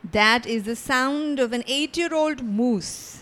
That is the sound of an 8-year-old moose.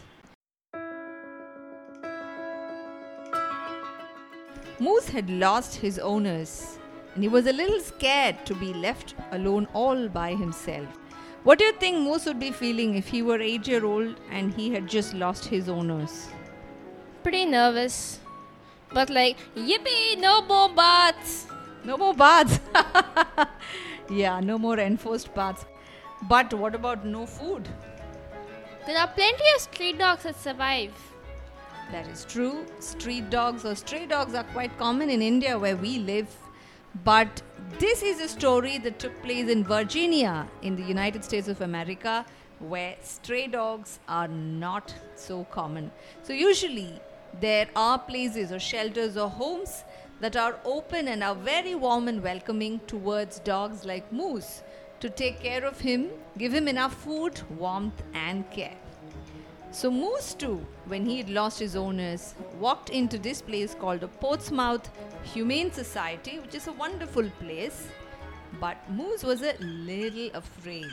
Moose had lost his owners and he was a little scared to be left alone all by himself. What do you think Moose would be feeling if he were 8-year-old and he had just lost his owners? Pretty nervous. But like, yippee, no more baths. No more baths. Yeah, no more enforced baths. But what about no food? There are plenty of street dogs that survive. That is true. Street dogs or stray dogs are quite common in India where we live. But this is a story that took place in Virginia in the United States of America, where stray dogs are not so common. So usually there are places or shelters or homes that are open and are very warm and welcoming towards dogs like Moose to take care of him, give him enough food, warmth and care. So Moose too, when he had lost his owners, walked into this place called the Portsmouth Humane Society, which is a wonderful place. But Moose was a little afraid.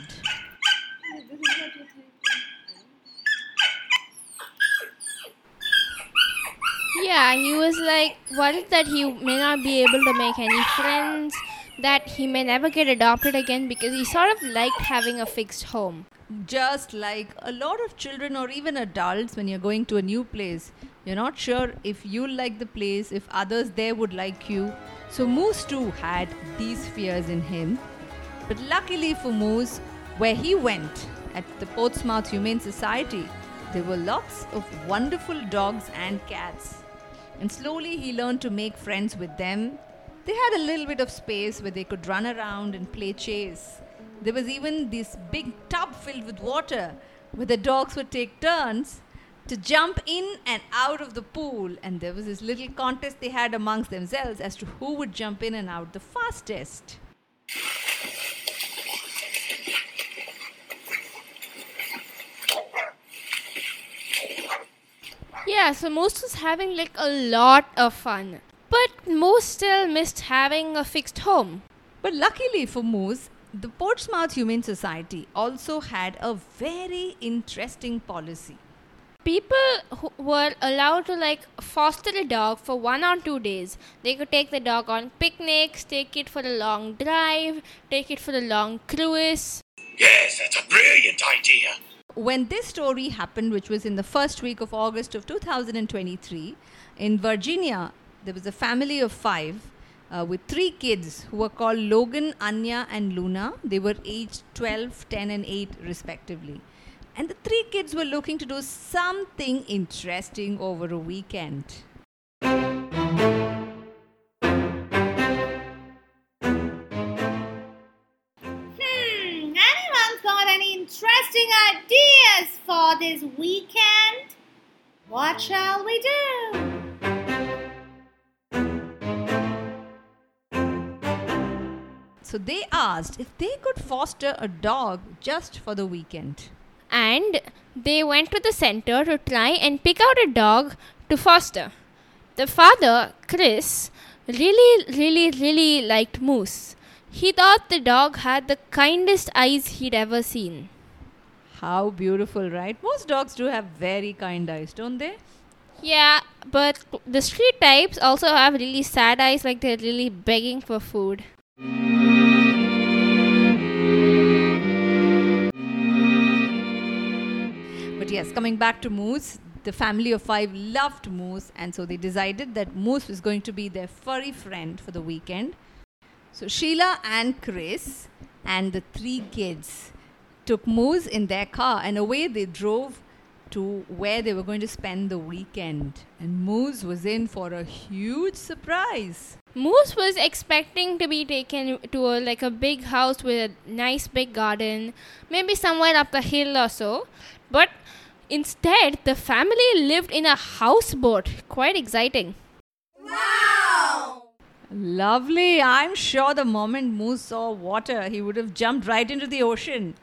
Yeah, he was like worried that he may not be able to make any friends, that he may never get adopted again because he sort of liked having a fixed home. Just like a lot of children or even adults, when you're going to a new place, you're not sure if you like the place, if others there would like you. So Moose too had these fears in him. But luckily for Moose, where he went at the Portsmouth Humane Society, there were lots of wonderful dogs and cats. And slowly he learned to make friends with them. They had a little bit of space where they could run around and play chase. There was even this big tub filled with water where the dogs would take turns to jump in and out of the pool. And there was this little contest they had amongst themselves as to who would jump in and out the fastest. Yeah, so Moose was having like a lot of fun. But Moose still missed having a fixed home. But luckily for Moose, the Portsmouth Humane Society also had a very interesting policy. People who were allowed to like foster a dog for 1 or 2 days. They could take the dog on picnics, take it for a long drive, take it for a long cruise. Yes, that's a brilliant idea. When this story happened, which was in the first week of August of 2023, in Virginia, there was a family of 5 with 3 kids who were called Logan, Anya and Luna. They were aged 12, 10 and 8 respectively. And the 3 kids were looking to do something interesting over a weekend. Anyone's got any interesting ideas for this weekend? What shall we do? So they asked if they could foster a dog just for the weekend. And they went to the center to try and pick out a dog to foster. The father, Chris, really liked Moose. He thought the dog had the kindest eyes he'd ever seen. How beautiful, right? Most dogs do have very kind eyes, don't they? Yeah, but the street types also have really sad eyes, like they're really begging for food. But yes, coming back to Moose, the family of 5 loved Moose, and so they decided that Moose was going to be their furry friend for the weekend. So Sheila and Chris and the 3 kids took Moose in their car and away they drove to where they were going to spend the weekend. And Moose was in for a huge surprise. Moose was expecting to be taken to a big house with a nice big garden, maybe somewhere up a hill or so. But instead, the family lived in a houseboat. Quite exciting. Lovely. I'm sure the moment Moose saw water, he would have jumped right into the ocean.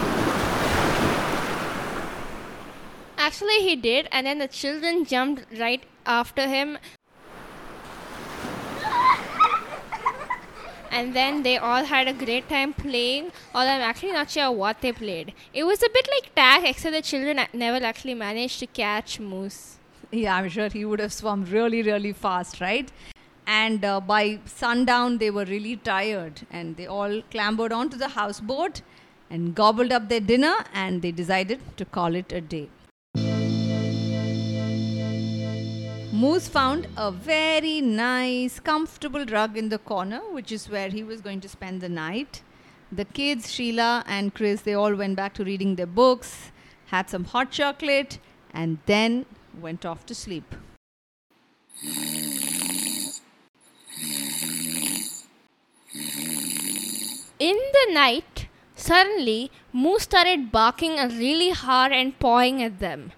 Actually, he did, and then the children jumped right after him. and then they all had a great time playing, or I'm actually not sure what they played. It was a bit like tag, except the children never actually managed to catch Moose. Yeah, I'm sure he would have swum really, really fast, right? And by sundown, they were really tired, and they all clambered onto the houseboat and gobbled up their dinner, and they decided to call it a day. Moose found a very nice, comfortable rug in the corner, which is where he was going to spend the night. The kids, Sheila and Chris, they all went back to reading their books, had some hot chocolate, and then went off to sleep. In the night, suddenly, Moose started barking really hard and pawing at them.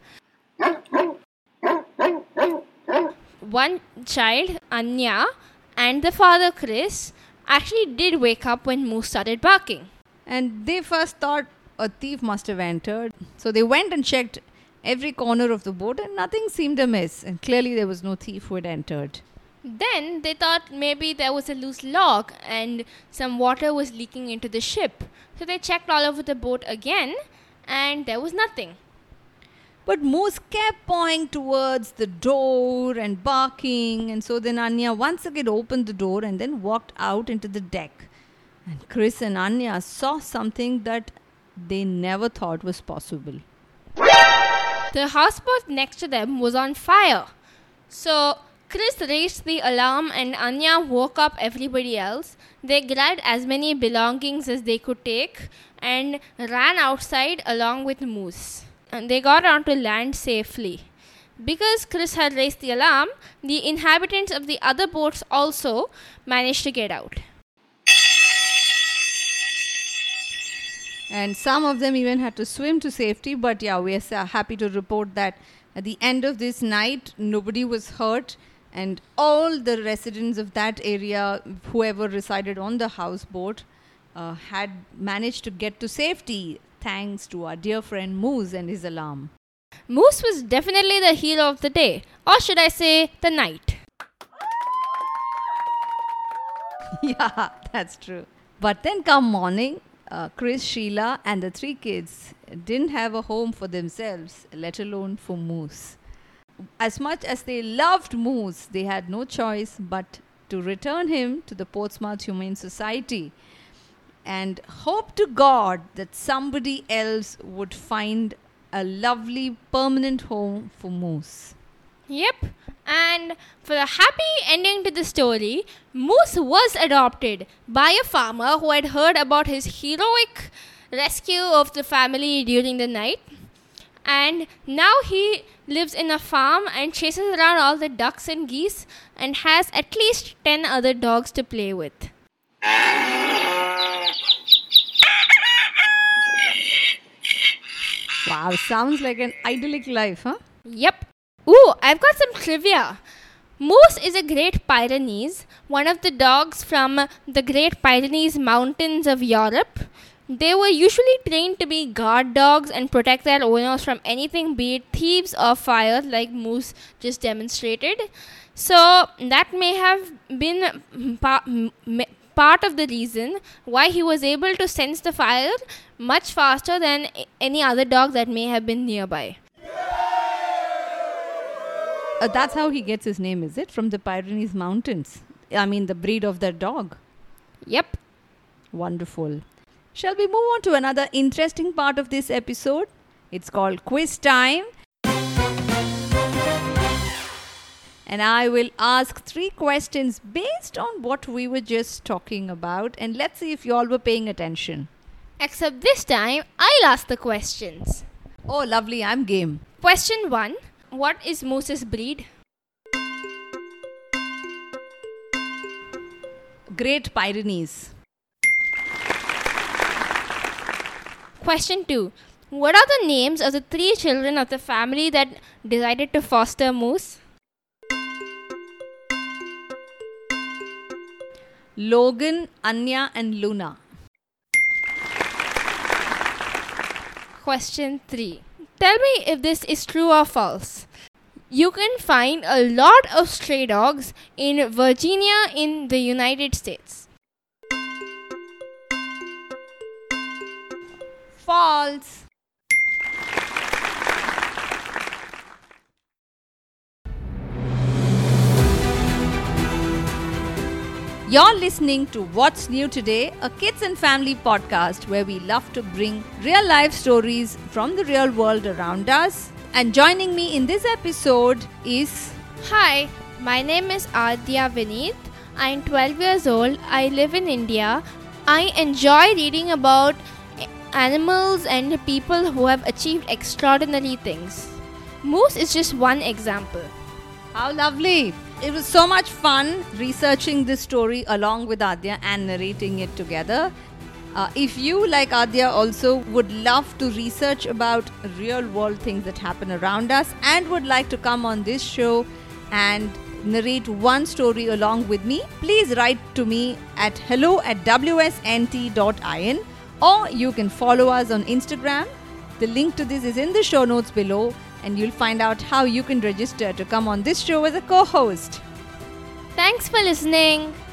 One child, Anya, and the father, Chris, actually did wake up when Moose started barking. And they first thought a thief must have entered. So they went and checked every corner of the boat, and nothing seemed amiss. And clearly there was no thief who had entered. Then they thought maybe there was a loose log and some water was leaking into the ship. So they checked all over the boat again, and there was nothing. But Moose kept pointing towards the door and barking. And so then Anya once again opened the door and then walked out into the deck. And Chris and Anya saw something that they never thought was possible. The houseboat next to them was on fire. So Chris raised the alarm and Anya woke up everybody else. They grabbed as many belongings as they could take and ran outside along with Moose. And they got onto land safely. Because Chris had raised the alarm, the inhabitants of the other boats also managed to get out. And some of them even had to swim to safety. But yeah, we are happy to report that at the end of this night, nobody was hurt. And all the residents of that area, whoever resided on the houseboat, had managed to get to safety, thanks to our dear friend Moose and his alarm. Moose was definitely the hero of the day, or should I say, the night. Yeah, that's true. But then come morning, Chris, Sheila and the three kids didn't have a home for themselves, let alone for Moose. As much as they loved Moose, they had no choice but to return him to the Portsmouth Humane Society and hope to God that somebody else would find a lovely permanent home for Moose. Yep, and for a happy ending to the story, Moose was adopted by a farmer who had heard about his heroic rescue of the family during the night. And now he lives in a farm and chases around all the ducks and geese and has at least 10 other dogs to play with. Wow, sounds like an idyllic life, huh? Yep. Ooh, I've got some trivia. Moose is a Great Pyrenees, one of the dogs from the Great Pyrenees Mountains of Europe. They were usually trained to be guard dogs and protect their owners from anything, be it thieves or fire, like Moose just demonstrated. So that may have been part of the reason why he was able to sense the fire much faster than any other dog that may have been nearby. That's how he gets his name, is it? From the Pyrenees Mountains. I mean, the breed of that dog. Yep. Wonderful. Shall we move on to another interesting part of this episode? It's called Quiz Time. And I will ask 3 questions based on what we were just talking about. And let's see if you all were paying attention. Except this time, I'll ask the questions. Oh, lovely. I'm game. Question 1. What is Moose's breed? Great Pyrenees. Question 2. What are the names of the 3 children of the family that decided to foster Moose? Logan, Anya and Luna. Question 3. Tell me if this is true or false. You can find a lot of stray dogs in Virginia in the United States. False. You're listening to What's New Today, a kids and family podcast where we love to bring real life stories from the real world around us. And joining me in this episode is... Hi, my name is Adya Vineet. I'm 12 years old. I live in India. I enjoy reading about animals and people who have achieved extraordinary things. Moose is just one example. How lovely! It was so much fun researching this story along with Adya and narrating it together. If you, like Adya, also would love to research about real world things that happen around us and would like to come on this show and narrate one story along with me, please write to me at hello@wsnt.in, or you can follow us on Instagram. The link to this is in the show notes below, and you'll find out how you can register to come on this show as a co-host. Thanks for listening.